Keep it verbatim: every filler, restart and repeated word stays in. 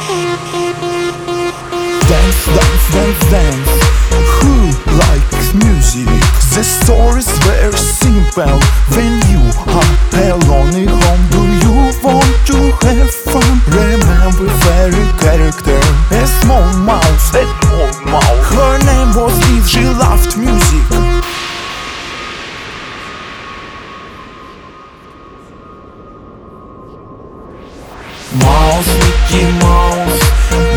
Dance, dance, dance, dance. Who likes music? The story's very simple. When you are alone at home, do you want to have fun? Remember fairy character, a small mouse, a small mouse. Her name was Eve, she loved music. Mouse, Mickey Mouse,